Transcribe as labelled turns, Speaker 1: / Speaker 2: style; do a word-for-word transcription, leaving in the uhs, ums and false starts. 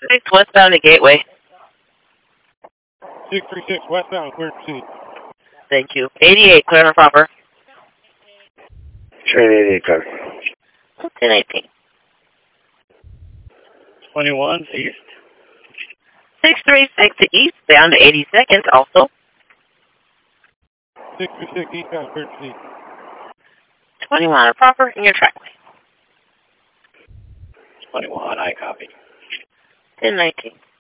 Speaker 1: six westbound to Gateway.
Speaker 2: six three six westbound, clear to proceed.
Speaker 1: Thank you. eighty-eight, clear and proper.
Speaker 3: Train eighty-eight, clear.
Speaker 1: ten eighteen.
Speaker 2: twenty-one, east.
Speaker 1: six three six to east, down to eighty seconds also.
Speaker 2: six three six eastbound, clear to proceed.
Speaker 1: twenty-one are proper in your trackway.
Speaker 2: twenty-one, I copy.
Speaker 1: ten nineteen.